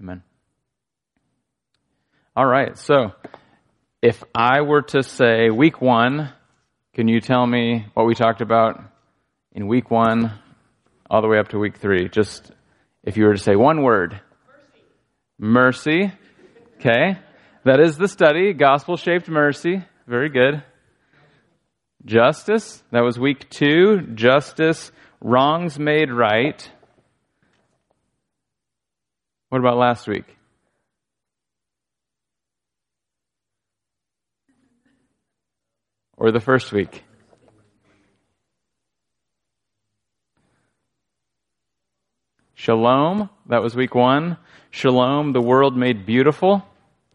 Amen. All right, so if I were to say week 1, can you tell me what we talked about in week 1 all the way up to week 3? Just if you were to say one word. Mercy. Okay. That is the study, gospel-shaped mercy. Very good. Justice. That was week 2. Justice, wrongs made right. What about last week? Or the first week? Shalom, that was week 1. Shalom, the world made beautiful.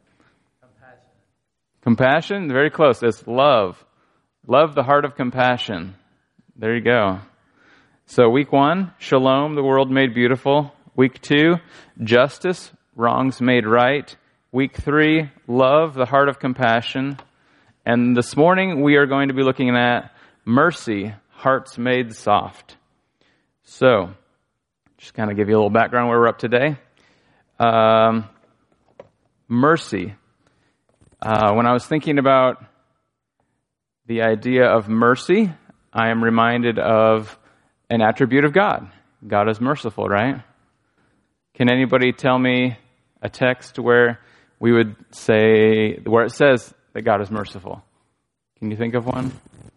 Compassion, very close. It's love. Love, the heart of compassion. There you go. So week 1, shalom, the world made beautiful. Week 2, justice, wrongs made right. Week 3, love, the heart of compassion. And this morning we are going to be looking at mercy, hearts made soft. So, just kind of give you a little background where we're up today. Mercy. When I was thinking about the idea of mercy, I am reminded of an attribute of God. God is merciful, right? Can anybody tell me a text where we would say, where it says that God is merciful? Can you think of one?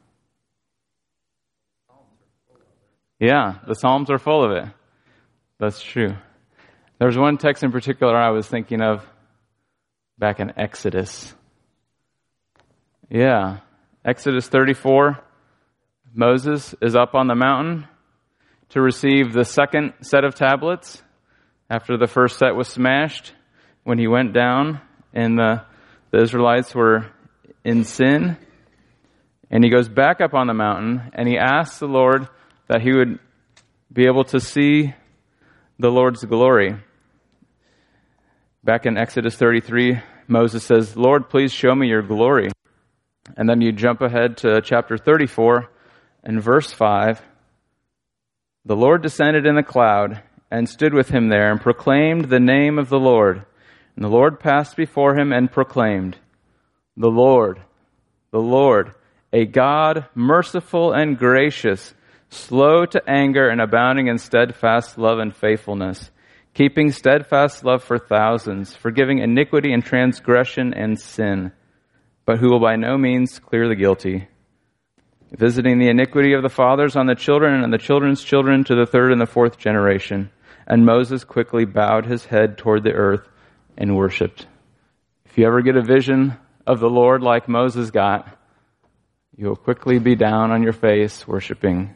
Yeah, the Psalms are full of it. That's true. There's one text in particular I was thinking of back in Exodus. Yeah, Exodus 34. Moses is up on the mountain to receive the second set of tablets after the first set was smashed when he went down and the Israelites were in sin. And he goes back up on the mountain and he asks the Lord that he would be able to see the Lord's glory. Back in Exodus 33, Moses says, Lord, please show me your glory. And then you jump ahead to chapter 34 and verse 5. The Lord descended in a cloud and stood with him there and proclaimed the name of the Lord. And the Lord passed before him and proclaimed, the Lord, a God merciful and gracious, slow to anger and abounding in steadfast love and faithfulness, keeping steadfast love for thousands, forgiving iniquity and transgression and sin, but who will by no means clear the guilty, visiting the iniquity of the fathers on the children and the children's children to the third and the fourth generation. And Moses quickly bowed his head toward the earth and worshipped. If you ever get a vision of the Lord like Moses got, you'll quickly be down on your face worshiping.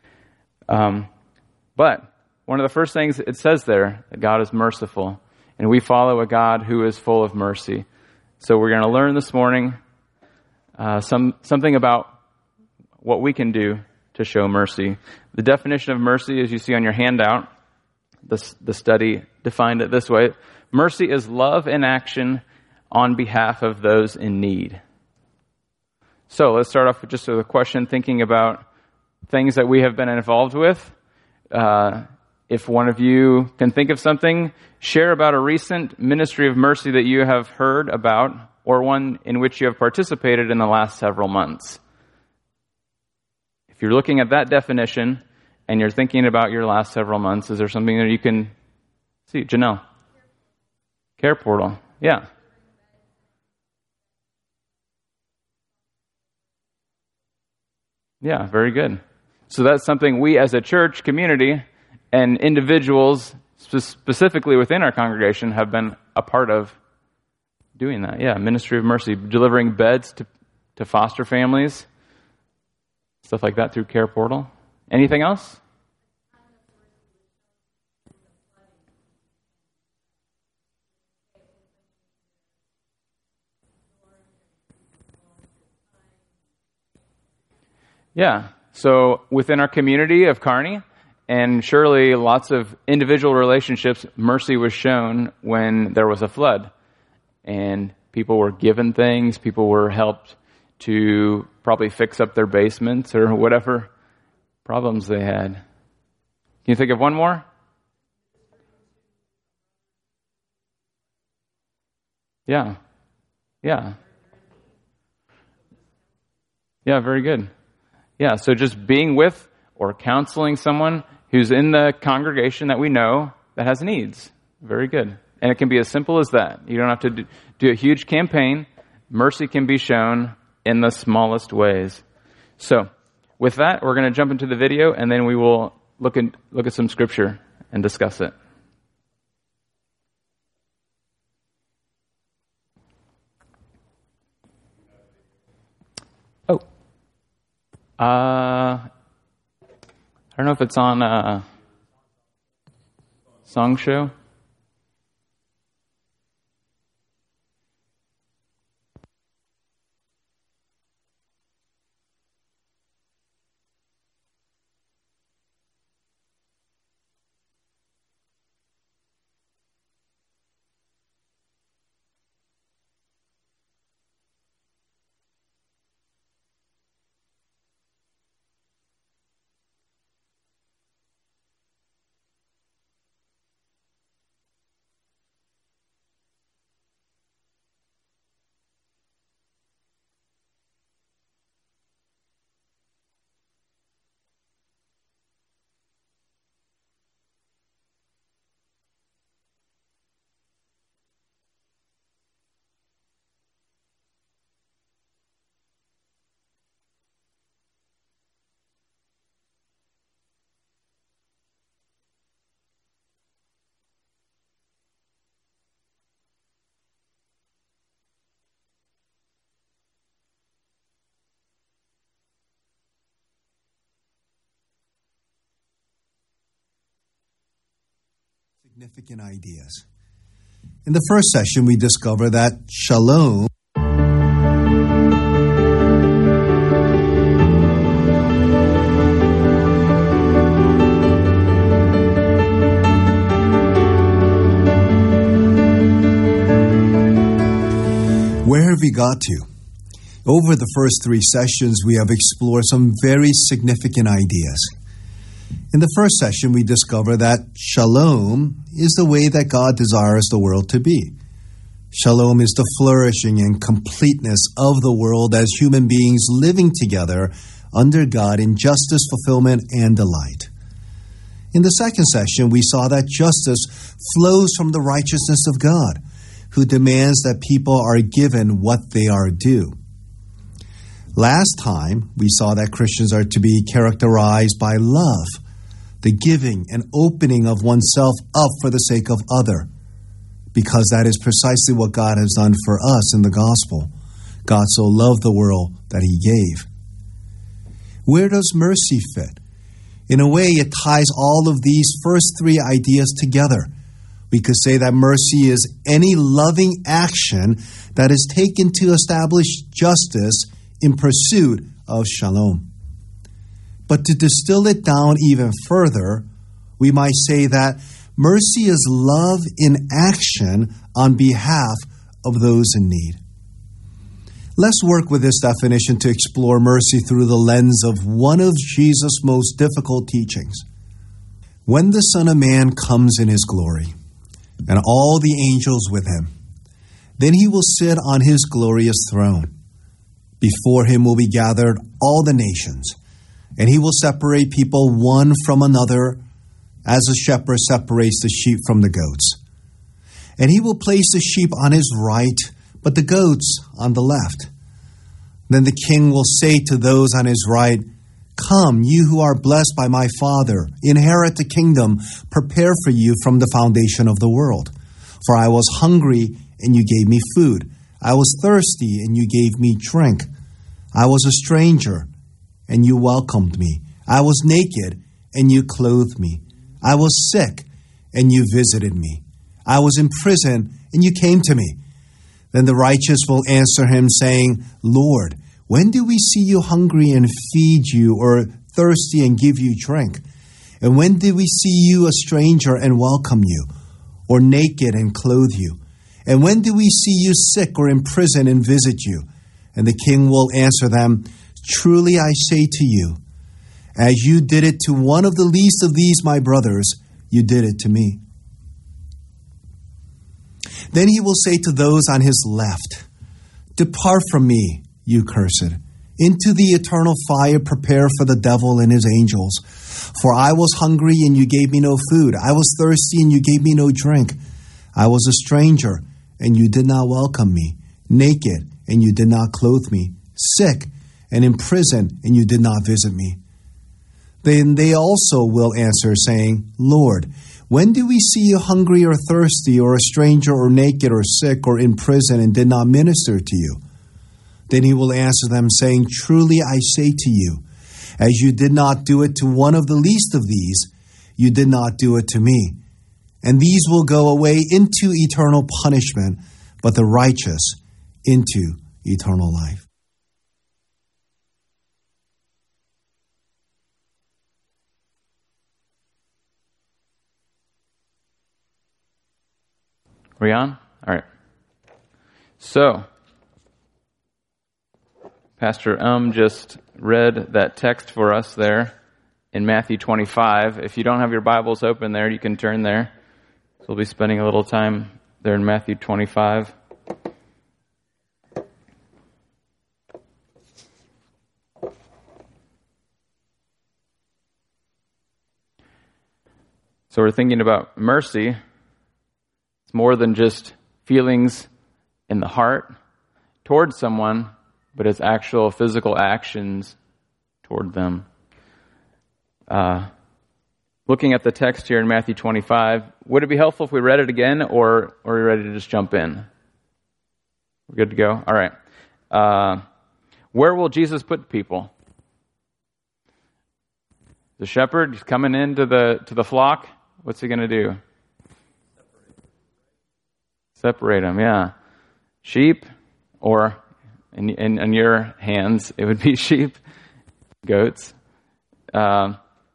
But one of the first things it says there, that God is merciful, and we follow a God who is full of mercy. So we're going to learn this morning something about what we can do to show mercy. The definition of mercy, as you see on your handout, the study defined it this way. Mercy is love in action on behalf of those in need. So let's start off with just a question, thinking about things that we have been involved with. If one of you can think of something, share about a recent ministry of mercy that you have heard about or one in which you have participated in the last several months. If you're looking at that definition and you're thinking about your last several months, is there something that you can see? Janelle? Care Portal. Yeah. Yeah, very good. So that's something we as a church community and individuals specifically within our congregation have been a part of doing that. Yeah, Ministry of Mercy, delivering beds to foster families, stuff like that through Care Portal. Anything else? Yeah, so within our community of Kearney, and surely lots of individual relationships, mercy was shown when there was a flood. And people were given things, people were helped to probably fix up their basements or whatever problems they had. Can you think of one more? Yeah. Yeah. Yeah, very good. Yeah, so just being with or counseling someone who's in the congregation that we know that has needs. Very good. And it can be as simple as that. You don't have to do a huge campaign. Mercy can be shown in the smallest ways. So, with that, we're going to jump into the video, and then we will look at some scripture and discuss it. Oh. I don't know if it's on Song Show. Significant ideas. In the first session, we discover that shalom Where have we got to? Over the first 3 sessions, we have explored some very significant ideas. In the first session, we discover that shalom is the way that God desires the world to be. Shalom is the flourishing and completeness of the world as human beings living together under God in justice, fulfillment, and delight. In the second session, we saw that justice flows from the righteousness of God, who demands that people are given what they are due. Last time, we saw that Christians are to be characterized by love, the giving and opening of oneself up for the sake of other, because that is precisely what God has done for us in the gospel. God so loved the world that he gave. Where does mercy fit? In a way, it ties all of these first 3 ideas together. We could say that mercy is any loving action that is taken to establish justice in pursuit of shalom. But to distill it down even further, we might say that mercy is love in action on behalf of those in need. Let's work with this definition to explore mercy through the lens of one of Jesus' most difficult teachings. When the Son of Man comes in his glory, and all the angels with him, then he will sit on his glorious throne. Before him will be gathered all the nations, and he will separate people one from another, as a shepherd separates the sheep from the goats. And he will place the sheep on his right, but the goats on the left. Then the king will say to those on his right, "Come, you who are blessed by my Father, inherit the kingdom prepared for you from the foundation of the world. For I was hungry, and you gave me food. I was thirsty, and you gave me drink. I was a stranger, and you welcomed me. I was naked, and you clothed me. I was sick, and you visited me. I was in prison, and you came to me." Then the righteous will answer him, saying, "Lord, when did we see you hungry and feed you, or thirsty and give you drink? And when did we see you a stranger and welcome you, or naked and clothe you? And when did we see you sick or in prison and visit you?" And the king will answer them, "Truly I say to you, as you did it to one of the least of these my brothers, you did it to me." Then he will say to those on his left, "Depart from me, you cursed, into the eternal fire prepared for the devil and his angels. For I was hungry, and you gave me no food. I was thirsty, and you gave me no drink. I was a stranger, and you did not welcome me, naked, and you did not clothe me, sick, and in prison, and you did not visit me." Then they also will answer, saying, "Lord, when did we see you hungry or thirsty, or a stranger, or naked, or sick, or in prison, and did not minister to you?" Then he will answer them, saying, "Truly I say to you, as you did not do it to one of the least of these, you did not do it to me. And these will go away into eternal punishment, but the righteous into eternal life." Are we on? All right. So, Pastor just read that text for us there in Matthew 25. If you don't have your Bibles open there, you can turn there. So we'll be spending a little time there in Matthew 25. So we're thinking about mercy. It's more than just feelings in the heart towards someone, but it's actual physical actions toward them. Looking at the text here in Matthew 25, would it be helpful if we read it again, or are we ready to just jump in? We're good to go? All right. Where will Jesus put people? The shepherd, he's coming into the flock. What's he going to do? Separate them, yeah. Sheep, or in your hands, it would be sheep, goats. And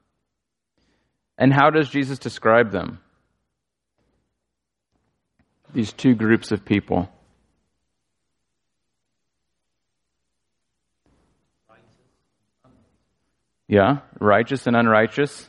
how does Jesus describe them? These two groups of people. Yeah, righteous and unrighteous.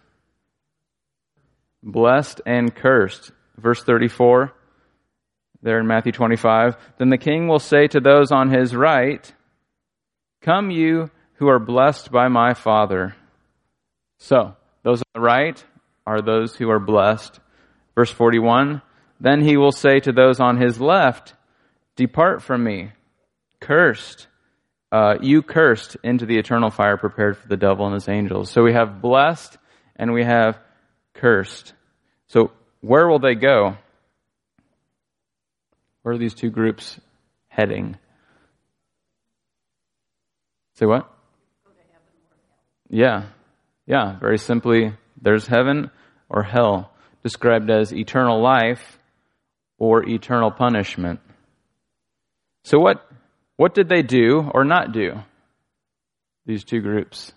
Blessed and cursed. Verse 34. There in Matthew 25, "Then the king will say to those on his right, 'Come you who are blessed by my Father.'" So, those on the right are those who are blessed. Verse 41, "Then he will say to those on his left, 'Depart from me, cursed, you cursed, into the eternal fire prepared for the devil and his angels.'" So we have blessed and we have cursed. So where will they go? Where are these two groups heading? Say what? Yeah. Yeah, very simply, there's heaven or hell, described as eternal life or eternal punishment. So what did they do or not do, these two groups?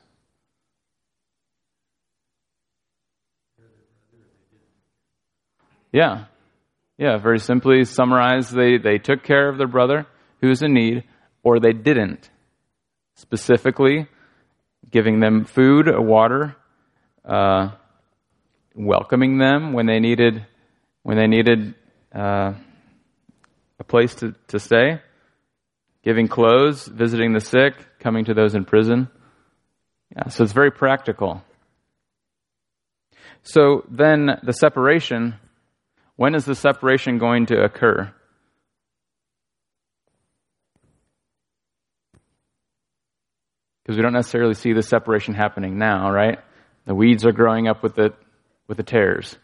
Yeah. Yeah, very simply summarized, they took care of their brother who was in need, or they didn't. Specifically, giving them food, water, welcoming them when they needed a place to stay, giving clothes, visiting the sick, coming to those in prison. Yeah, so it's very practical. So then the separation. When is the separation going to occur? Because we don't necessarily see the separation happening now, right? The weeds are growing up with the tares.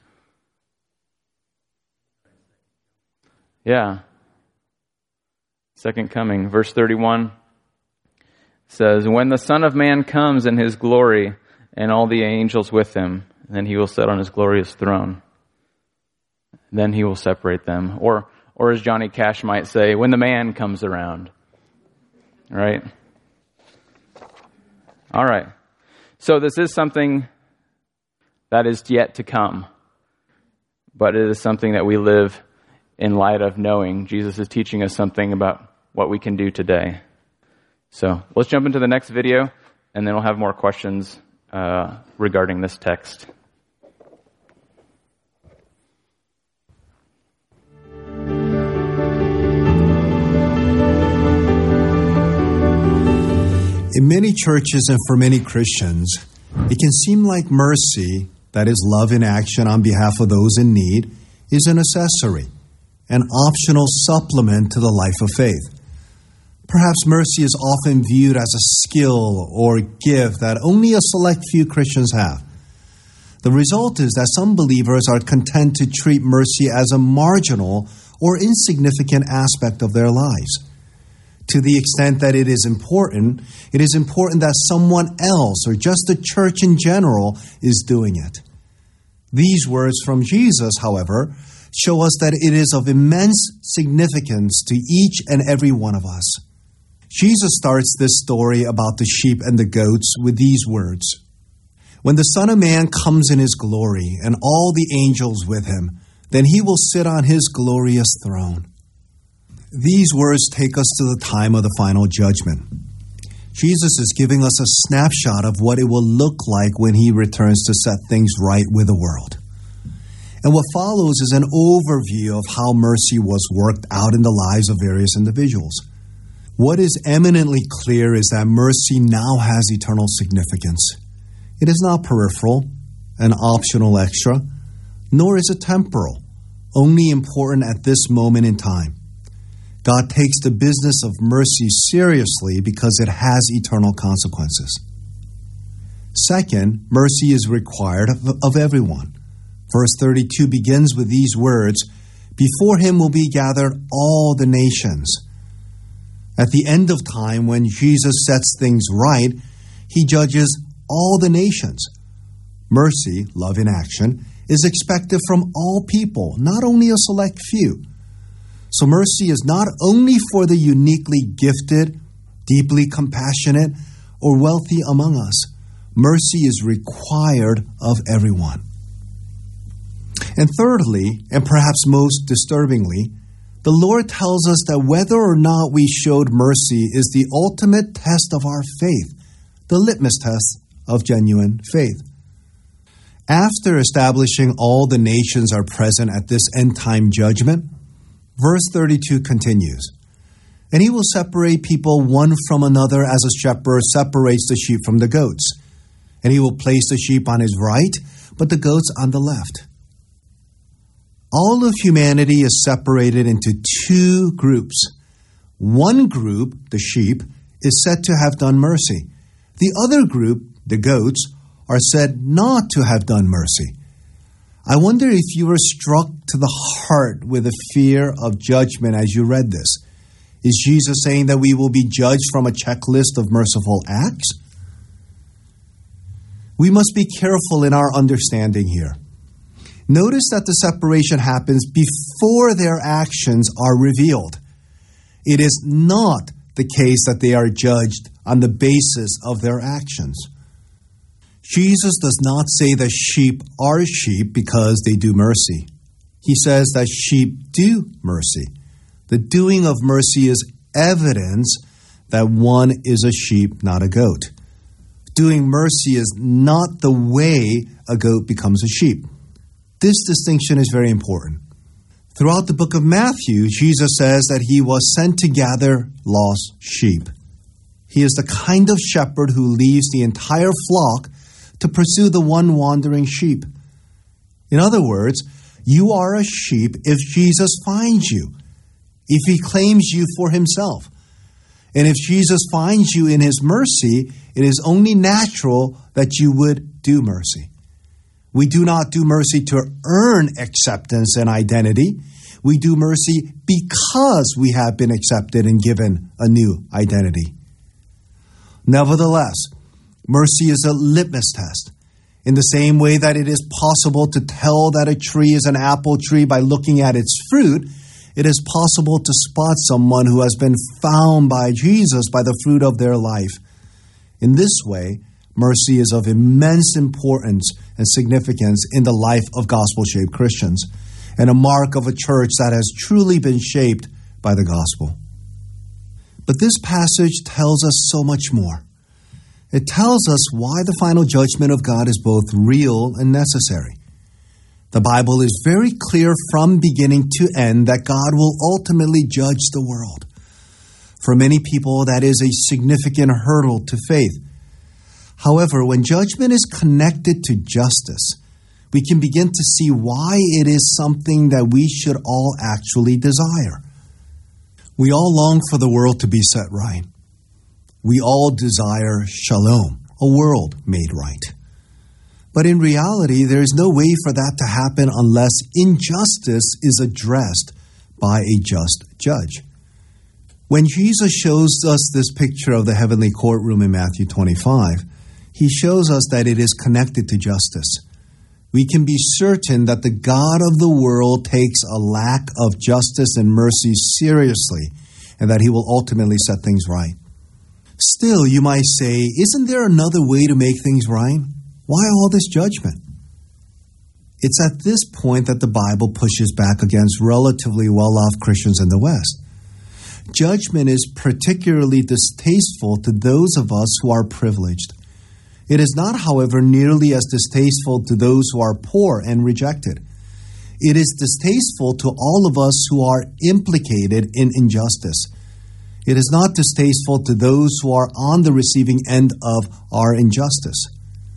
Yeah. Second coming. Verse 31 says, "When the Son of Man comes in his glory and all the angels with him, then he will sit on his glorious throne. Then he will separate them." Or as Johnny Cash might say, when the man comes around. Right? All right. So this is something that is yet to come. But it is something that we live in light of knowing Jesus is teaching us something about what we can do today. So let's jump into the next video, and then we'll have more questions regarding this text. In many churches and for many Christians, it can seem like mercy, that is love in action on behalf of those in need, is an accessory, an optional supplement to the life of faith. Perhaps mercy is often viewed as a skill or gift that only a select few Christians have. The result is that some believers are content to treat mercy as a marginal or insignificant aspect of their lives. To the extent that it is important that someone else or just the church in general is doing it. These words from Jesus, however, show us that it is of immense significance to each and every one of us. Jesus starts this story about the sheep and the goats with these words. When the Son of Man comes in his glory and all the angels with him, then he will sit on his glorious throne. These words take us to the time of the final judgment. Jesus is giving us a snapshot of what it will look like when he returns to set things right with the world. And what follows is an overview of how mercy was worked out in the lives of various individuals. What is eminently clear is that mercy now has eternal significance. It is not peripheral, an optional extra, nor is it temporal, only important at this moment in time. God takes the business of mercy seriously because it has eternal consequences. Second, mercy is required of everyone. Verse 32 begins with these words, "Before him will be gathered all the nations." At the end of time, when Jesus sets things right, he judges all the nations. Mercy, love in action, is expected from all people, not only a select few. So mercy is not only for the uniquely gifted, deeply compassionate, or wealthy among us. Mercy is required of everyone. And thirdly, and perhaps most disturbingly, the Lord tells us that whether or not we showed mercy is the ultimate test of our faith, the litmus test of genuine faith. After establishing all the nations are present at this end-time judgment, verse 32 continues, "And he will separate people one from another as a shepherd separates the sheep from the goats. And he will place the sheep on his right, but the goats on the left." All of humanity is separated into two groups. One group, the sheep, is said to have done mercy. The other group, the goats, are said not to have done mercy. I wonder if you were struck to the heart with a fear of judgment as you read this. Is Jesus saying that we will be judged from a checklist of merciful acts? We must be careful in our understanding here. Notice that the separation happens before their actions are revealed. It is not the case that they are judged on the basis of their actions. Jesus does not say that sheep are sheep because they do mercy. He says that sheep do mercy. The doing of mercy is evidence that one is a sheep, not a goat. Doing mercy is not the way a goat becomes a sheep. This distinction is very important. Throughout the book of Matthew, Jesus says that he was sent to gather lost sheep. He is the kind of shepherd who leaves the entire flock to pursue the one wandering sheep. In other words, you are a sheep if Jesus finds you, if he claims you for himself. And if Jesus finds you in his mercy, it is only natural that you would do mercy. We do not do mercy to earn acceptance and identity. We do mercy because we have been accepted and given a new identity. Nevertheless, mercy is a litmus test. In the same way that it is possible to tell that a tree is an apple tree by looking at its fruit, it is possible to spot someone who has been found by Jesus by the fruit of their life. In this way, mercy is of immense importance and significance in the life of gospel-shaped Christians, and a mark of a church that has truly been shaped by the gospel. But this passage tells us so much more. It tells us why the final judgment of God is both real and necessary. The Bible is very clear from beginning to end that God will ultimately judge the world. For many people, that is a significant hurdle to faith. However, when judgment is connected to justice, we can begin to see why it is something that we should all actually desire. We all long for the world to be set right. We all desire shalom, a world made right. But in reality, there is no way for that to happen unless injustice is addressed by a just judge. When Jesus shows us this picture of the heavenly courtroom in Matthew 25, he shows us that it is connected to justice. We can be certain that the God of the world takes a lack of justice and mercy seriously, and that he will ultimately set things right. Still, you might say, isn't there another way to make things right? Why all this judgment? It's at this point that the Bible pushes back against relatively well-off Christians in the West. Judgment is particularly distasteful to those of us who are privileged. It is not, however, nearly as distasteful to those who are poor and rejected. It is distasteful to all of us who are implicated in injustice. It is not distasteful to those who are on the receiving end of our injustice.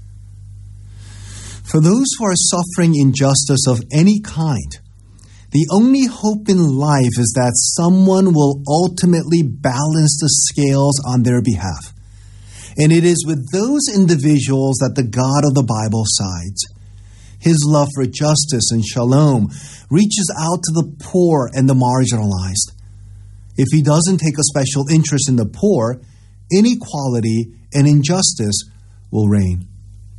For those who are suffering injustice of any kind, the only hope in life is that someone will ultimately balance the scales on their behalf. And it is with those individuals that the God of the Bible sides. His love for justice and shalom reaches out to the poor and the marginalized. If he doesn't take a special interest in the poor, inequality and injustice will reign.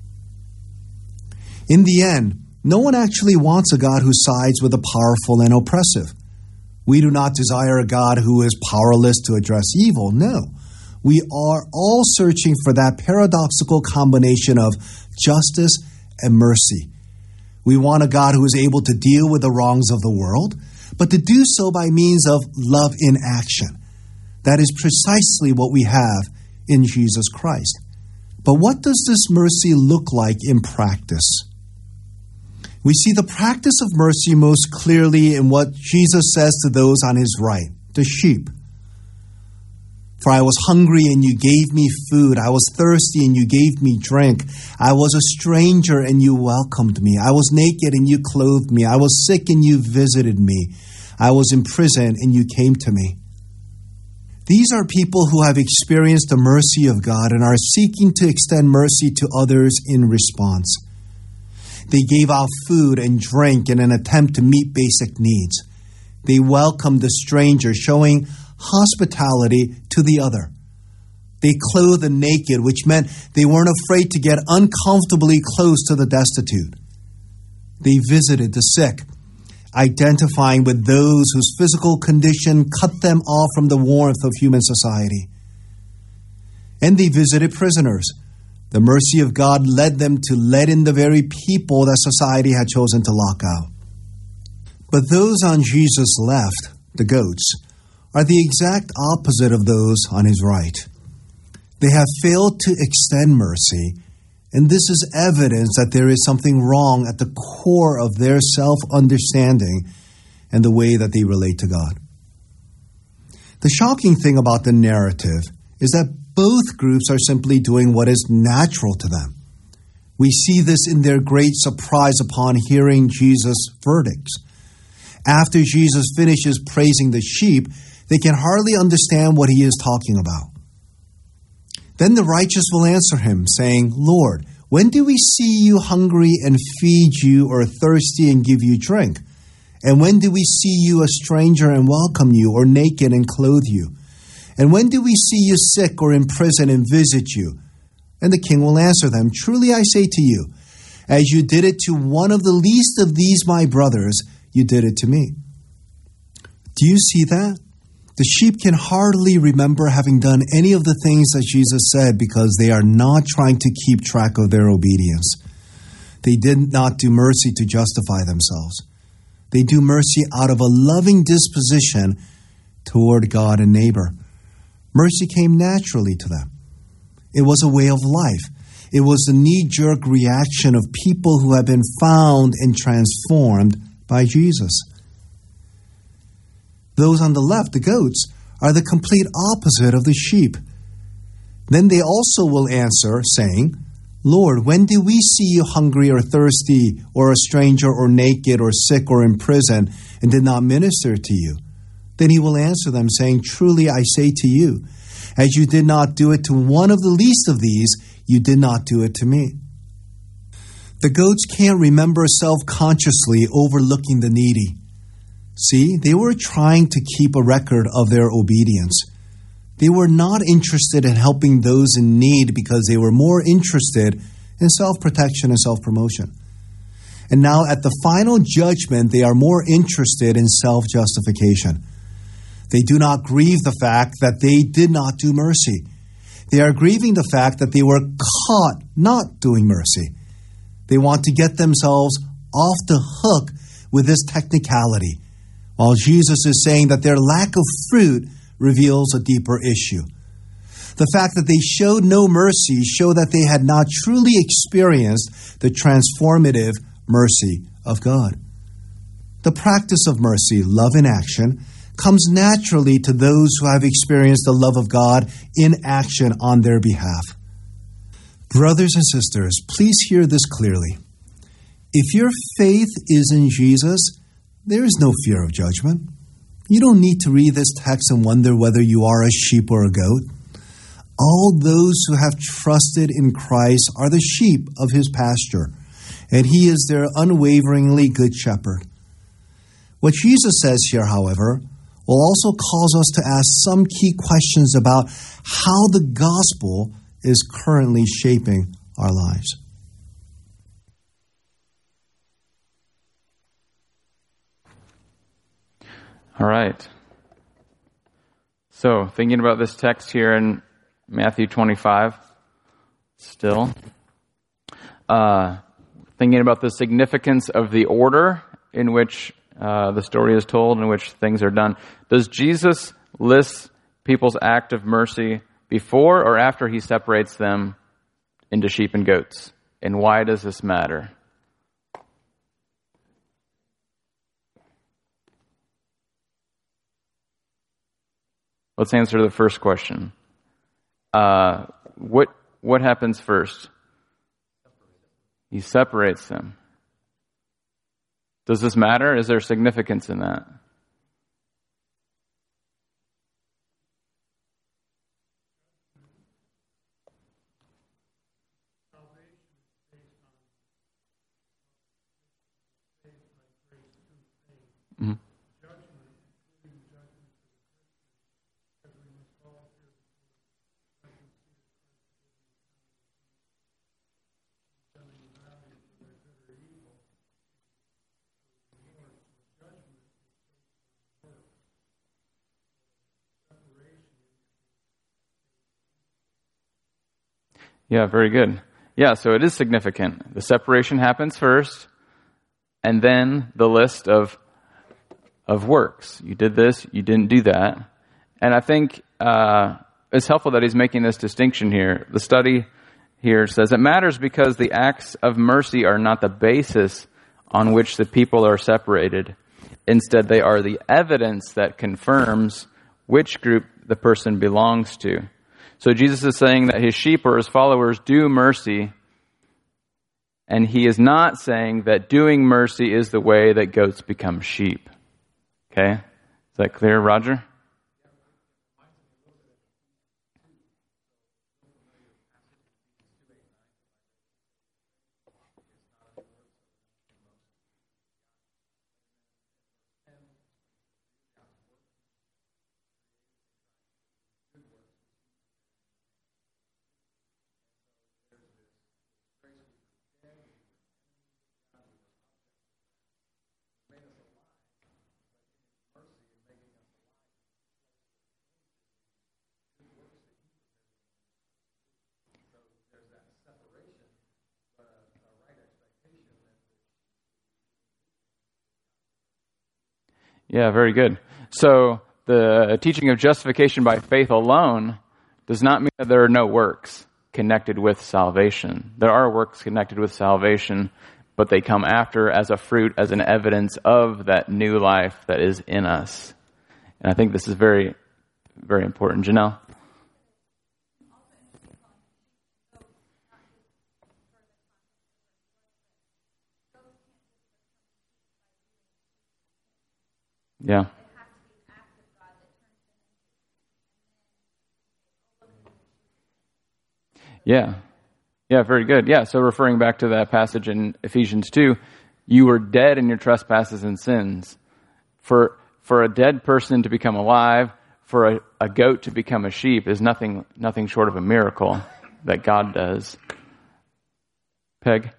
In the end, no one actually wants a God who sides with the powerful and oppressive. We do not desire a God who is powerless to address evil. No. We are all searching for that paradoxical combination of justice and mercy. We want a God who is able to deal with the wrongs of the world, but to do so by means of love in action. That is precisely what we have in Jesus Christ. But what does this mercy look like in practice? We see the practice of mercy most clearly in what Jesus says to those on his right, the sheep. For I was hungry and you gave me food. I was thirsty and you gave me drink. I was a stranger and you welcomed me. I was naked and you clothed me. I was sick and you visited me. I was in prison and you came to me. These are people who have experienced the mercy of God and are seeking to extend mercy to others in response. They gave out food and drink in an attempt to meet basic needs. They welcomed the stranger, showing hospitality to the other. They clothed the naked, which meant they weren't afraid to get uncomfortably close to the destitute. They visited the sick, identifying with those whose physical condition cut them off from the warmth of human society. And they visited prisoners. The mercy of God led them to let in the very people that society had chosen to lock out. But those on Jesus' left, the goats, are the exact opposite of those on his right. They have failed to extend mercy, and this is evidence that there is something wrong at the core of their self-understanding and the way that they relate to God. The shocking thing about the narrative is that both groups are simply doing what is natural to them. We see this in their great surprise upon hearing Jesus' verdicts. After Jesus finishes praising the sheep, they can hardly understand what he is talking about. Then the righteous will answer him, saying, Lord, when do we see you hungry and feed you, or thirsty and give you drink? And when do we see you a stranger and welcome you, or naked and clothe you? And when do we see you sick or in prison and visit you? And the king will answer them, Truly I say to you, as you did it to one of the least of these my brothers, you did it to me. Do you see that? The sheep can hardly remember having done any of the things that Jesus said because they are not trying to keep track of their obedience. They did not do mercy to justify themselves. They do mercy out of a loving disposition toward God and neighbor. Mercy came naturally to them. It was a way of life. It was the knee-jerk reaction of people who have been found and transformed by Jesus. Those on the left, the goats, are the complete opposite of the sheep. Then they also will answer, saying, Lord, when did we see you hungry or thirsty, or a stranger, or naked, or sick, or in prison, and did not minister to you? Then he will answer them, saying, Truly I say to you, as you did not do it to one of the least of these, you did not do it to me. The goats can't remember self-consciously overlooking the needy. See, they were trying to keep a record of their obedience. They were not interested in helping those in need because they were more interested in self-protection and self-promotion. And now at the final judgment, they are more interested in self-justification. They do not grieve the fact that they did not do mercy. They are grieving the fact that they were caught not doing mercy. They want to get themselves off the hook with this technicality, while Jesus is saying that their lack of fruit reveals a deeper issue. The fact that they showed no mercy showed that they had not truly experienced the transformative mercy of God. The practice of mercy, love in action, comes naturally to those who have experienced the love of God in action on their behalf. Brothers and sisters, please hear this clearly. If your faith is in Jesus, there is no fear of judgment. You don't need to read this text and wonder whether you are a sheep or a goat. All those who have trusted in Christ are the sheep of his pasture, and he is their unwaveringly good shepherd. What Jesus says here, however, will also cause us to ask some key questions about how the gospel is currently shaping our lives. All right. So, thinking about this text here in Matthew 25, still. Thinking about the significance of the order in which the story is told, in which things are done. Does Jesus list people's act of mercy before or after he separates them into sheep and goats? And why does this matter? Let's answer the first question. What happens first? He separates them. Does this matter? Is there significance in that? Mm-hmm. Yeah, very good. Yeah, so it is significant. The separation happens first, and then the list of works. You did this, you didn't do that. And I think it's helpful that he's making this distinction here. The study here says it matters because the acts of mercy are not the basis on which the people are separated. Instead, they are the evidence that confirms which group the person belongs to. So Jesus is saying that his sheep or his followers do mercy, and he is not saying that doing mercy is the way that goats become sheep. Okay? Is that clear, Roger? Yeah, very good. So the teaching of justification by faith alone does not mean that there are no works connected with salvation. There are works connected with salvation, but they come after as a fruit, as an evidence of that new life that is in us. And I think this is very, very important. Janelle? Yeah. Yeah. Yeah, very good. Yeah, so referring back to that passage in Ephesians 2, you were dead in your trespasses and sins. For a dead person to become alive, for a goat to become a sheep is nothing short of a miracle that God does. Peg?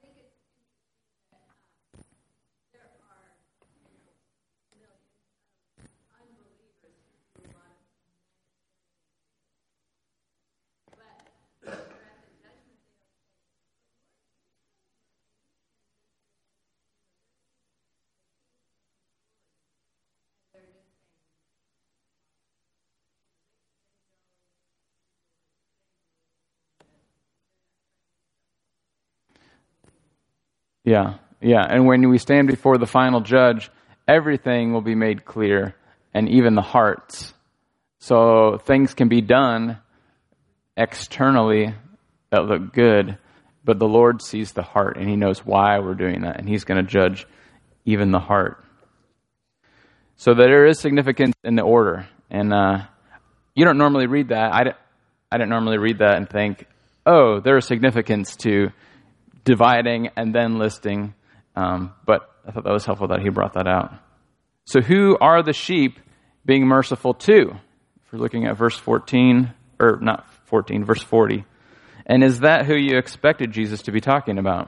Yeah, yeah. And when we stand before the final judge, everything will be made clear, and even the hearts. So things can be done externally that look good, but the Lord sees the heart, and He knows why we're doing that, and He's going to judge even the heart. So there is significance in the order, and you don't normally read that. I didn't normally read that and think, oh, there's significance to dividing and then listing, but I thought that was helpful that he brought that out. So who are the sheep being merciful to? If we're looking at verse 14, or not 14, verse 40. And is that who you expected Jesus to be talking about?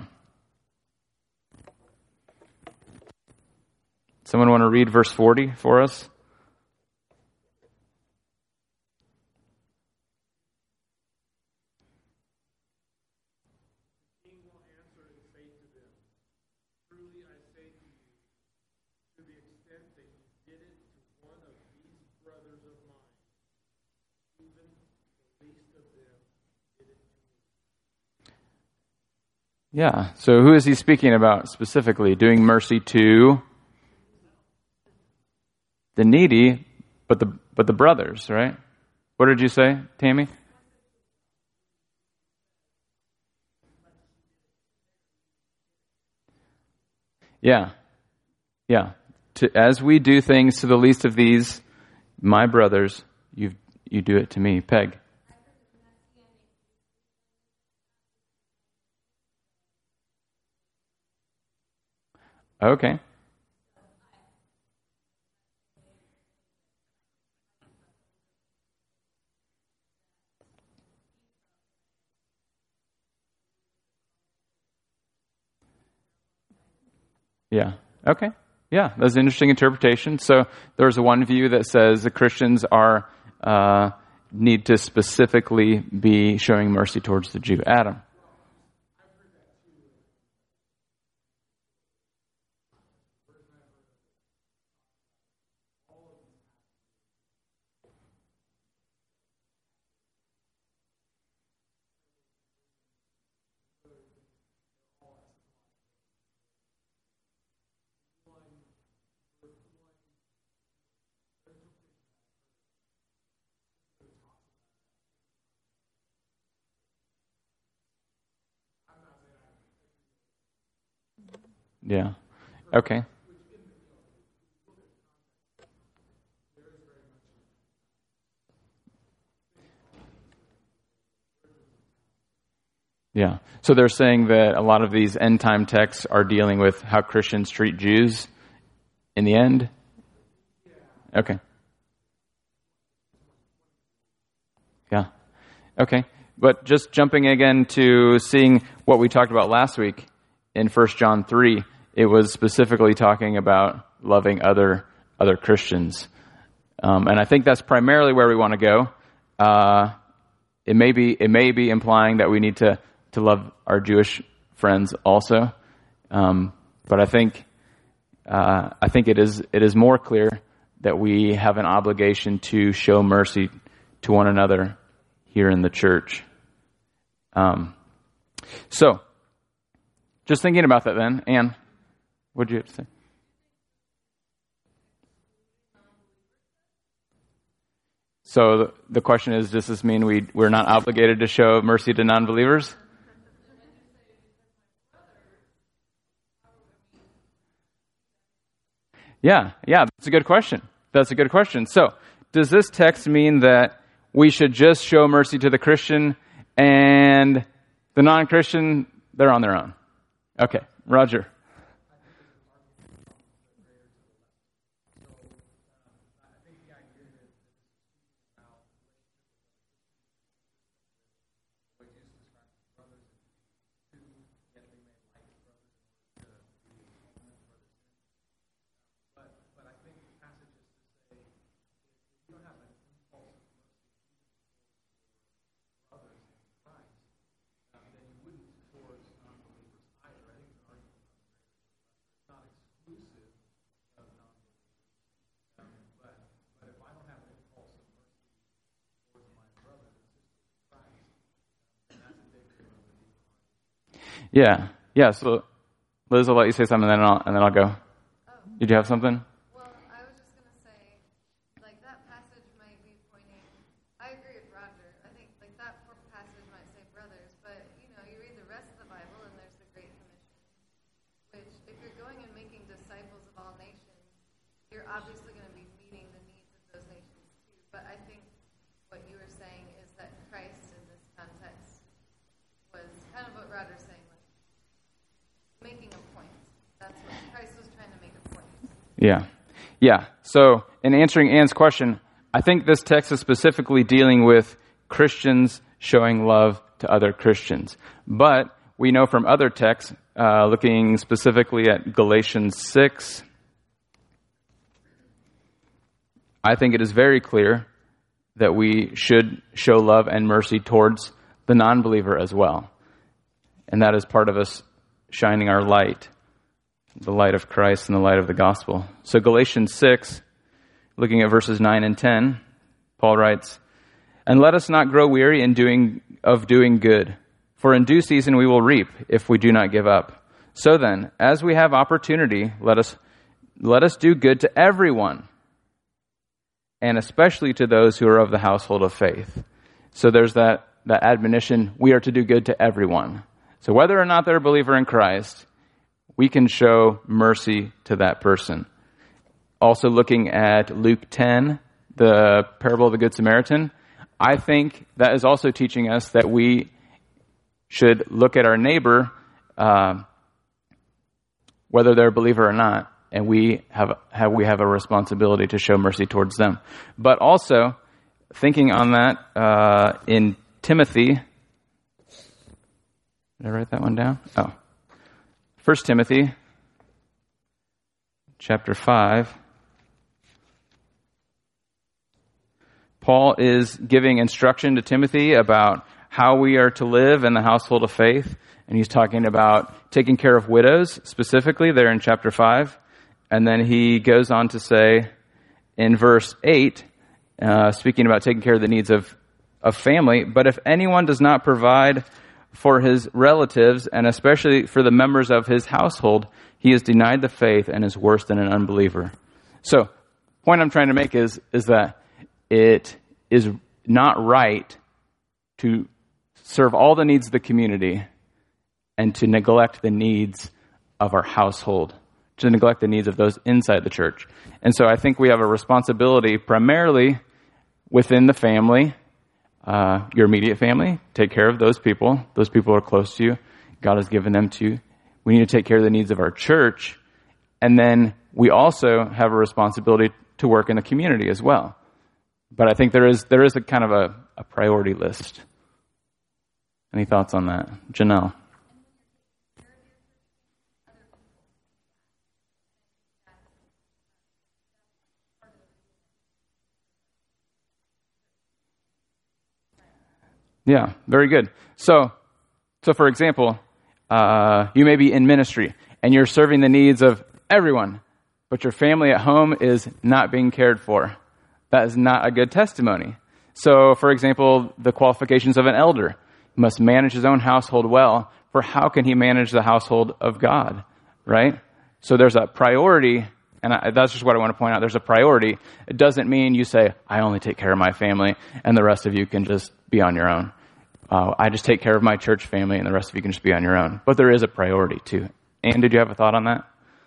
Someone want to read verse 40 for us? Yeah. So who is he speaking about specifically? Doing mercy to the needy, but the brothers, right? What did you say, Tammy? Yeah. Yeah. As we do things to the least of these, my brothers, you do it to me. Peg. Okay. Yeah. Okay. Yeah, that's an interesting interpretation. So there's one view that says the Christians are need to specifically be showing mercy towards the Jew. Adam. Yeah. Okay. Yeah. So they're saying that a lot of these end time texts are dealing with how Christians treat Jews in the end? Okay. Yeah. Okay. But just jumping again to seeing what we talked about last week in 1 John 3, it was specifically talking about loving other Christians. And I think that's primarily where we want to go. It may be implying that we need to love our Jewish friends also. But I think it is more clear that we have an obligation to show mercy to one another here in the church. So, just thinking about that then, Anne, what did you have to say? So the question is, does this mean we're not obligated to show mercy to non-believers? Yeah, that's a good question. So, does this text mean that we should just show mercy to the Christian and the non-Christian, they're on their own? Okay, Roger. Yeah. So, Liz, I'll let you say something, and then I'll go. Did you have something? Well, I was just going to say, like, that passage might be pointing. I agree with Roger. I think, like, that passage might say brothers, but you read the rest of the Bible, and there's the Great Commission, which, if you're going and making disciples of all nations, you're obviously going to be meeting the needs of those nations too. But I think what you were saying is that Christ, in this context, was kind of what Roger's saying. Making a point. That's what Christ was trying to make a point. Yeah. So, in answering Anne's question, I think this text is specifically dealing with Christians showing love to other Christians. But we know from other texts, looking specifically at Galatians 6, I think it is very clear that we should show love and mercy towards the non-believer as well. And that is part of us shining our light, the light of Christ and the light of the gospel. So Galatians 6, looking at verses 9 and 10, Paul writes, "And let us not grow weary in doing good, for in due season we will reap if we do not give up. So then, as we have opportunity, let us do good to everyone, and especially to those who are of the household of faith." So there's that admonition, we are to do good to everyone. So whether or not they're a believer in Christ, we can show mercy to that person. Also looking at Luke 10, the parable of the Good Samaritan, I think that is also teaching us that we should look at our neighbor, whether they're a believer or not, and we have a responsibility to show mercy towards them. But also, thinking on that, in Timothy, did I write that one down? 1 Timothy, chapter 5. Paul is giving instruction to Timothy about how we are to live in the household of faith. And he's talking about taking care of widows, specifically there in chapter 5. And then he goes on to say in verse 8, speaking about taking care of the needs of family, "But if anyone does not provide for his relatives, and especially for the members of his household, he has denied the faith and is worse than an unbeliever." So, the point I'm trying to make is that it is not right to serve all the needs of the community and to neglect the needs of our household, to neglect the needs of those inside the church. And so I think we have a responsibility primarily within the family, your immediate family. Take care of those people. Those people are close to you. God has given them to you. We need to take care of the needs of our church. And then we also have a responsibility to work in the community as well. But I think there is a kind of a priority list. Any thoughts on that? Janelle? Yeah, very good. So for example, you may be in ministry and you're serving the needs of everyone, but your family at home is not being cared for. That is not a good testimony. So, for example, the qualifications of an elder. He must manage his own household well, for how can he manage the household of God, right? So there's a priority And that's just what I want to point out. There's a priority. It doesn't mean you say, I only take care of my family and the rest of you can just be on your own. I just take care of my church family and the rest of you can just be on your own. But there is a priority too. Anne, did you have a thought on that?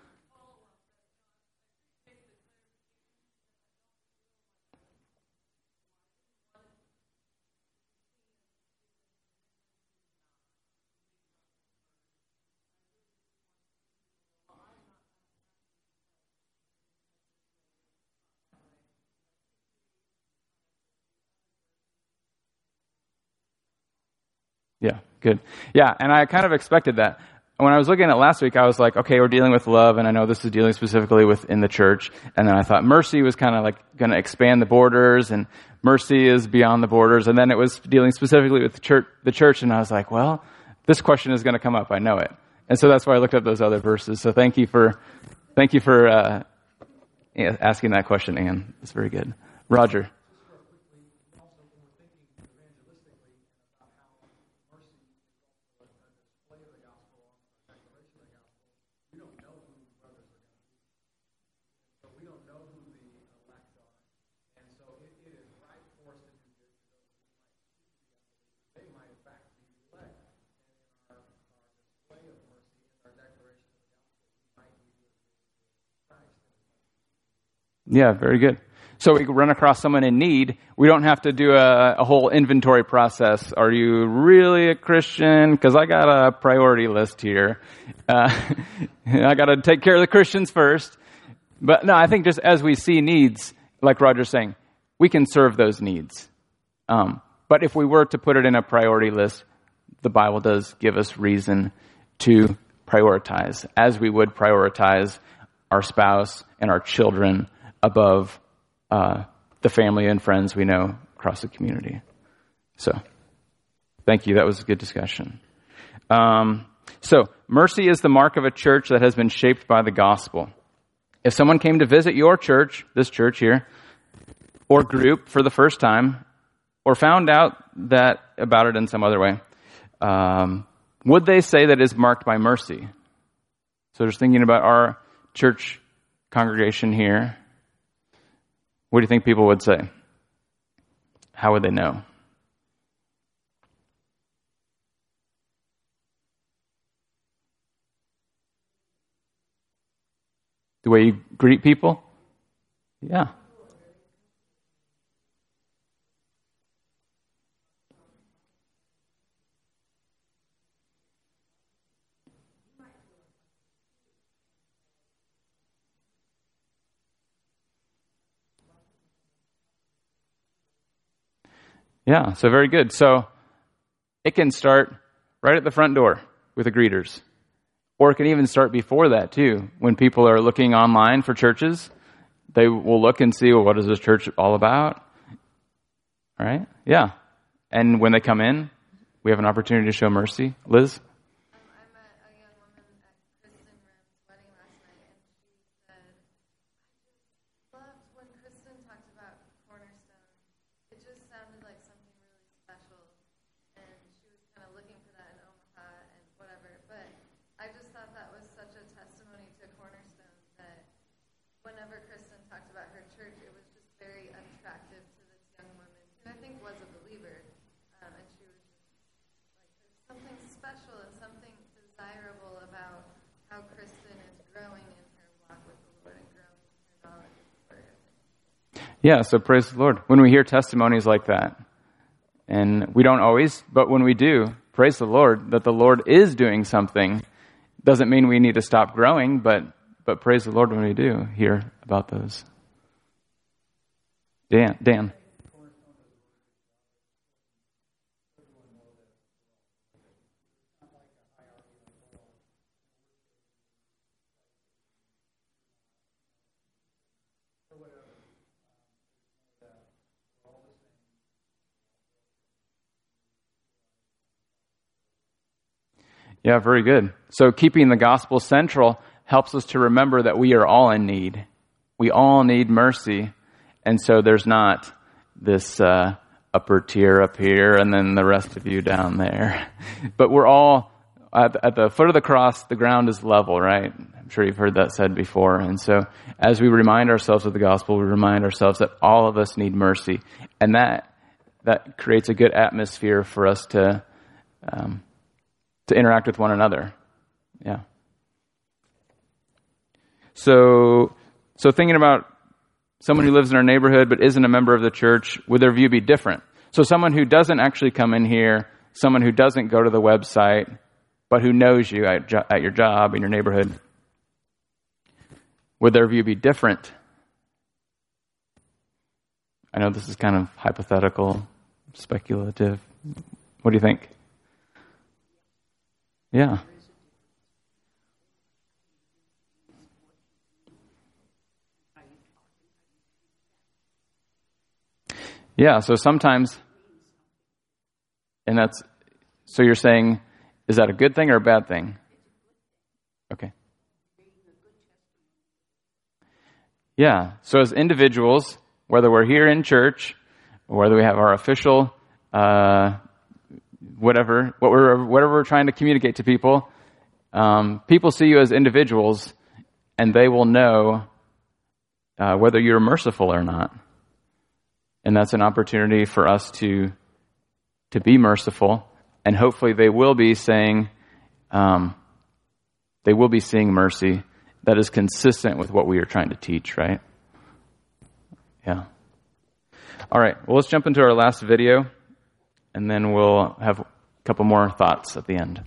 Yeah, good. Yeah, and I kind of expected that. When I was looking at it last week, I was like, okay, we're dealing with love, and I know this is dealing specifically within the church. And then I thought mercy was kind of like going to expand the borders, and mercy is beyond the borders. And then it was dealing specifically with the church, and I was like, well, this question is going to come up. I know it. And so that's why I looked at those other verses. So thank you for asking that question, Anne. It's very good. Roger. Yeah, very good. So we run across someone in need. We don't have to do a whole inventory process. Are you really a Christian? Because I got a priority list here. I got to take care of the Christians first. But no, I think just as we see needs, like Roger's saying, we can serve those needs. But if we were to put it in a priority list, the Bible does give us reason to prioritize, as we would prioritize our spouse and our children above the family and friends we know across the community. So, thank you. That was a good discussion. So, mercy is the mark of a church that has been shaped by the gospel. If someone came to visit your church, this church here, or group for the first time, or found out about it in some other way, would they say that it is marked by mercy? So just thinking about our church congregation here, what do you think people would say? How would they know? The way you greet people? Yeah. Yeah, so very good. So it can start right at the front door with the greeters. Or it can even start before that too. When people are looking online for churches, they will look and see, well, what is this church all about? All right? Yeah. And when they come in, we have an opportunity to show mercy. Liz? I met a young woman at Kristen Ram's wedding last night, and she said, I loved when Kristen talked about Cornerstone. It just sounded like something really special, and she was kind of looking for that in Omaha and whatever. But I just thought that was such a testimony to Cornerstone that whenever Kristen talked about her church, it was just very attractive to this young woman, who I think was a believer, and she was just like, there's something special and something desirable about how Kristen is growing in her walk with the Lord and growing in her knowledge of the Word. Yeah, so praise the Lord. When we hear testimonies like that, and we don't always, but when we do, praise the Lord that the Lord is doing something. Doesn't mean we need to stop growing, but praise the Lord when we do hear about those. Dan. Yeah, very good. So keeping the gospel central helps us to remember that we are all in need. We all need mercy. And so there's not this upper tier up here and then the rest of you down there. But we're all, at the foot of the cross, the ground is level, right? I'm sure you've heard that said before. And so as we remind ourselves of the gospel, we remind ourselves that all of us need mercy. And that creates a good atmosphere for us to interact with one another. Yeah. So thinking about someone who lives in our neighborhood but isn't a member of the church, would their view be different? So someone who doesn't actually come in here, someone who doesn't go to the website, but who knows you at your job, in your neighborhood, would their view be different? I know this is kind of hypothetical, speculative. What do you think? Yeah. Yeah, so sometimes, so you're saying, is that a good thing or a bad thing? Okay. Yeah, so as individuals, whether we're here in church, or whether we have our official, whatever we're trying to communicate to people, people see you as individuals, and they will know whether you're merciful or not. And that's an opportunity for us to be merciful, and hopefully they will be seeing mercy that is consistent with what we are trying to teach, right? Yeah. All right. Well, let's jump into our last video, and then we'll have a couple more thoughts at the end.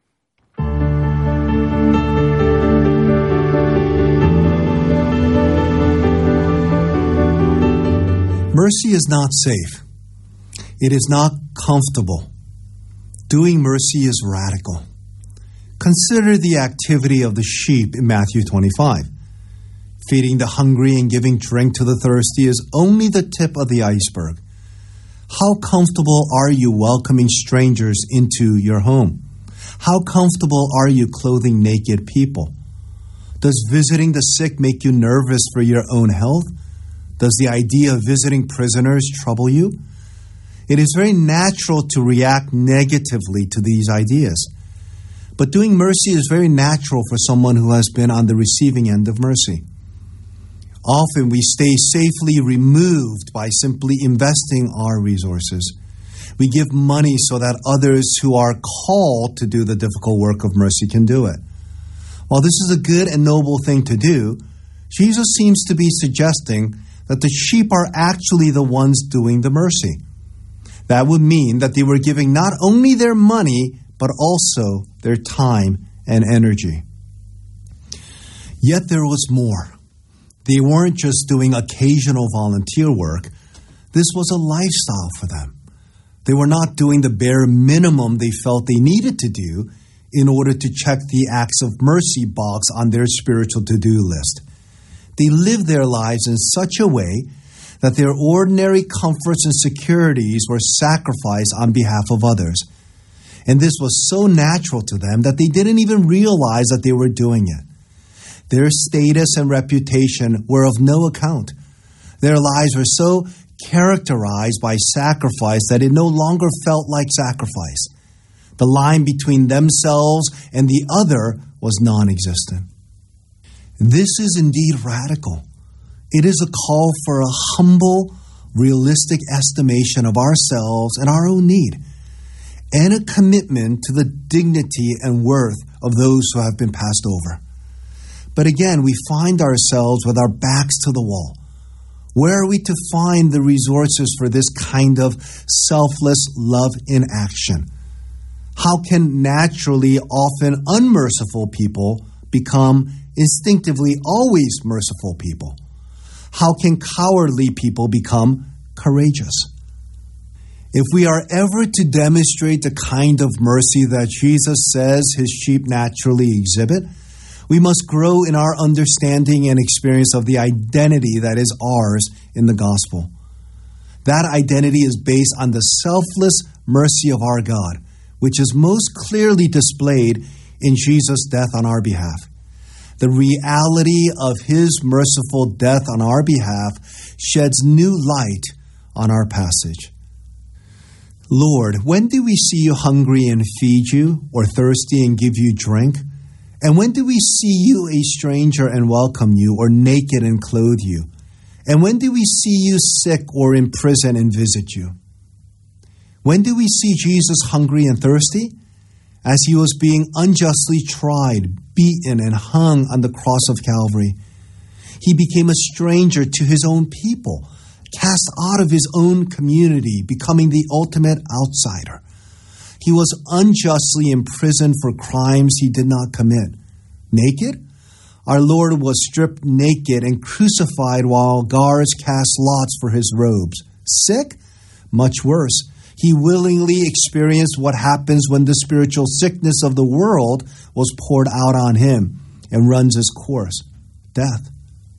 Mercy is not safe. It is not comfortable. Doing mercy is radical. Consider the activity of the sheep in Matthew 25. Feeding the hungry and giving drink to the thirsty is only the tip of the iceberg. How comfortable are you welcoming strangers into your home? How comfortable are you clothing naked people? Does visiting the sick make you nervous for your own health? Does the idea of visiting prisoners trouble you? It is very natural to react negatively to these ideas. But doing mercy is very natural for someone who has been on the receiving end of mercy. Often we stay safely removed by simply investing our resources. We give money so that others who are called to do the difficult work of mercy can do it. While this is a good and noble thing to do, Jesus seems to be suggesting that the sheep are actually the ones doing the mercy. That would mean that they were giving not only their money, but also their time and energy. Yet there was more. They weren't just doing occasional volunteer work. This was a lifestyle for them. They were not doing the bare minimum they felt they needed to do in order to check the acts of mercy box on their spiritual to-do list. They lived their lives in such a way that their ordinary comforts and securities were sacrificed on behalf of others. And this was so natural to them that they didn't even realize that they were doing it. Their status and reputation were of no account. Their lives were so characterized by sacrifice that it no longer felt like sacrifice. The line between themselves and the other was non-existent. This is indeed radical. It is a call for a humble, realistic estimation of ourselves and our own need, and a commitment to the dignity and worth of those who have been passed over. But again, we find ourselves with our backs to the wall. Where are we to find the resources for this kind of selfless love in action? How can naturally often unmerciful people become instinctively always merciful people? How can cowardly people become courageous? If we are ever to demonstrate the kind of mercy that Jesus says his sheep naturally exhibit, we must grow in our understanding and experience of the identity that is ours in the gospel. That identity is based on the selfless mercy of our God, which is most clearly displayed in Jesus' death on our behalf. The reality of his merciful death on our behalf sheds new light on our passage. Lord, when do we see you hungry and feed you, or thirsty and give you drink? And when do we see you a stranger and welcome you, or naked and clothe you? And when do we see you sick or in prison and visit you? When do we see Jesus hungry and thirsty? As he was being unjustly tried, beaten, and hung on the cross of Calvary. He became a stranger to his own people, cast out of his own community, becoming the ultimate outsider. He was unjustly imprisoned for crimes he did not commit. Naked? Our Lord was stripped naked and crucified while guards cast lots for his robes. Sick? Much worse. He willingly experienced what happens when the spiritual sickness of the world was poured out on him and runs its course. Death.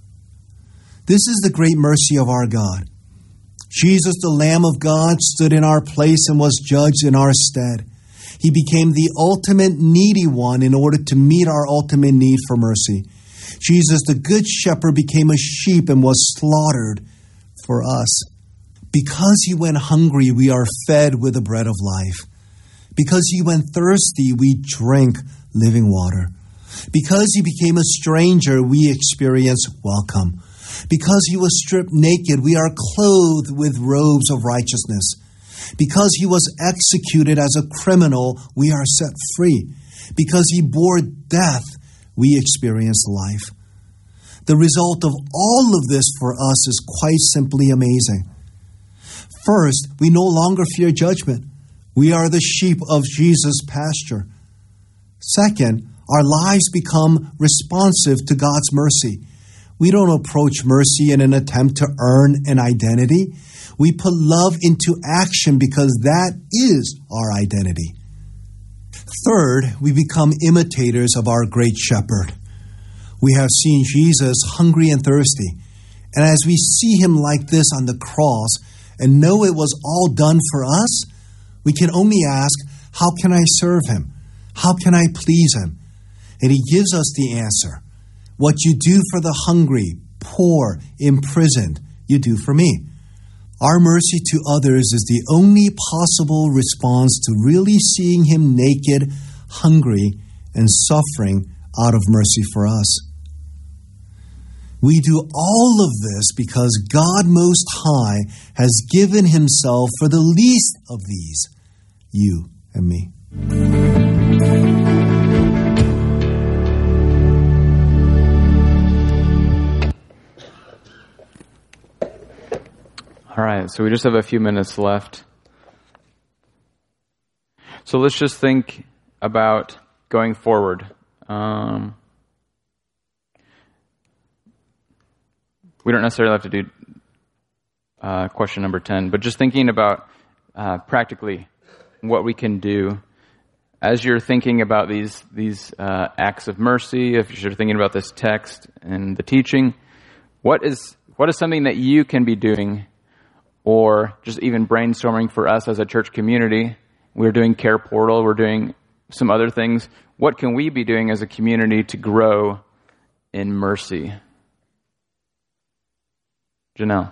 This is the great mercy of our God. Jesus, the Lamb of God, stood in our place and was judged in our stead. He became the ultimate needy one in order to meet our ultimate need for mercy. Jesus, the Good Shepherd, became a sheep and was slaughtered for us. Because he went hungry, we are fed with the bread of life. Because he went thirsty, we drink living water. Because he became a stranger, we experience welcome. Because he was stripped naked, we are clothed with robes of righteousness. Because he was executed as a criminal, we are set free. Because he bore death, we experience life. The result of all of this for us is quite simply amazing. First, we no longer fear judgment. We are the sheep of Jesus' pasture. Second, our lives become responsive to God's mercy. We don't approach mercy in an attempt to earn an identity. We put love into action because that is our identity. Third, we become imitators of our great shepherd. We have seen Jesus hungry and thirsty. And as we see him like this on the cross and know it was all done for us, we can only ask, how can I serve him? How can I please him? And he gives us the answer. What you do for the hungry, poor, imprisoned, you do for me. Our mercy to others is the only possible response to really seeing him naked, hungry, and suffering out of mercy for us. We do all of this because God Most High has given himself for the least of these, you and me. All right, so we just have a few minutes left. So let's just think about going forward. We don't necessarily have to do question number 10, but just thinking about practically what we can do as you're thinking about these acts of mercy. If you're thinking about this text and the teaching, what is something that you can be doing, or just even brainstorming for us as a church community? We're doing Care Portal. We're doing some other things. What can we be doing as a community to grow in mercy? Janelle.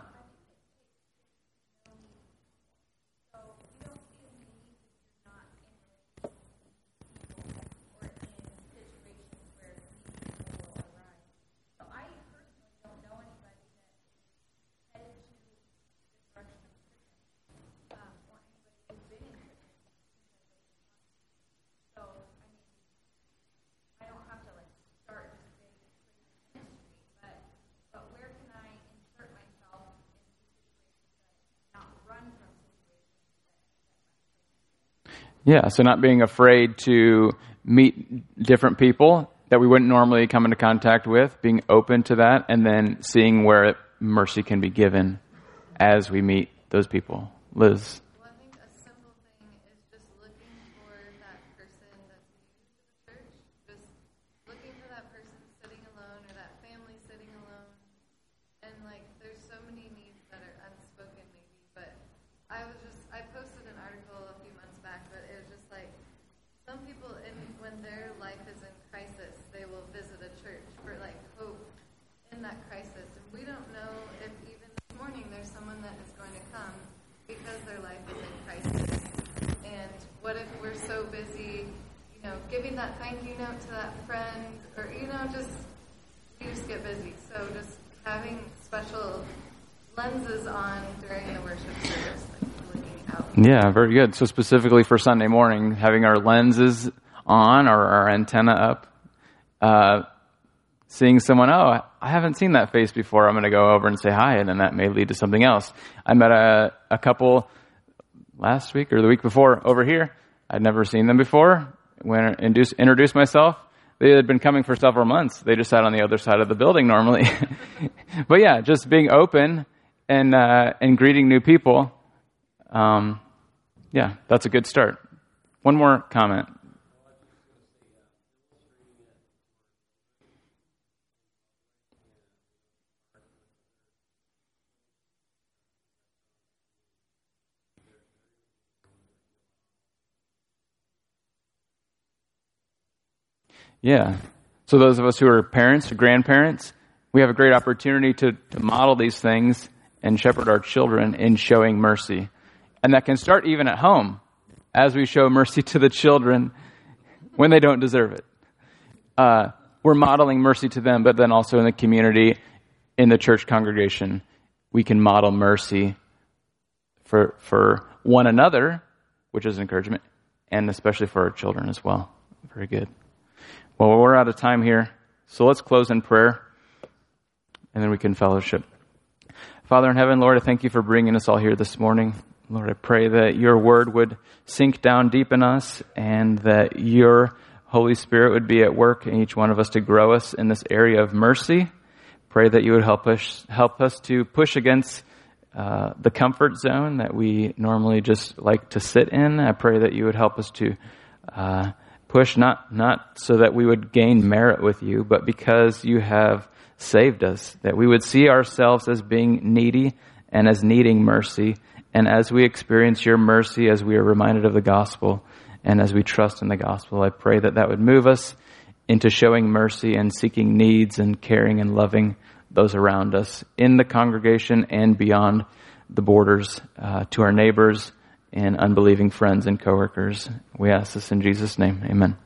Yeah, so not being afraid to meet different people that we wouldn't normally come into contact with, being open to that, and then seeing where mercy can be given as we meet those people. Liz? Well, I think a simple thing is just looking for that person that's new to the church. Just looking for that person sitting alone or that family sitting alone. And, there's so many needs that are unspoken maybe, but I posted an article a few months back, but it was just some people, when their life is in crisis, they will visit a church for hope in that crisis. And we don't know if even this morning there's someone that is going to come because their life is in crisis. And what if we're so busy, giving that thank you note to that friend, or, you just get busy. So just having special lenses on during the worship service, looking out. Yeah, very good. So specifically for Sunday morning, having our lenses on or our antenna up, seeing someone, I haven't seen that face before, I'm going to go over and say hi, and then that may lead to something else. I met a couple last week or the week before over here. I'd never seen them before. When I introduced myself, they had been coming for several months. They just sat on the other side of the building normally. But yeah, just being open and greeting new people. Yeah, that's a good start. One more comment. Yeah. So those of us who are parents or grandparents, we have a great opportunity to model these things and shepherd our children in showing mercy. And that can start even at home as we show mercy to the children when they don't deserve it. We're modeling mercy to them, but then also in the community, in the church congregation, we can model mercy for one another, which is encouragement, and especially for our children as well. Very good. Well, we're out of time here, so let's close in prayer, and then we can fellowship. Father in heaven, Lord, I thank you for bringing us all here this morning. Lord, I pray that your word would sink down deep in us, and that your Holy Spirit would be at work in each one of us to grow us in this area of mercy. Pray that you would help us to push against the comfort zone that we normally just like to sit in. I pray that you would help us to push not so that we would gain merit with you, but because you have saved us, that we would see ourselves as being needy and as needing mercy. And as we experience your mercy, as we are reminded of the gospel, and as we trust in the gospel, I pray that that would move us into showing mercy and seeking needs and caring and loving those around us in the congregation and beyond the borders, to our neighbors and unbelieving friends and coworkers. We ask this in Jesus' name. Amen.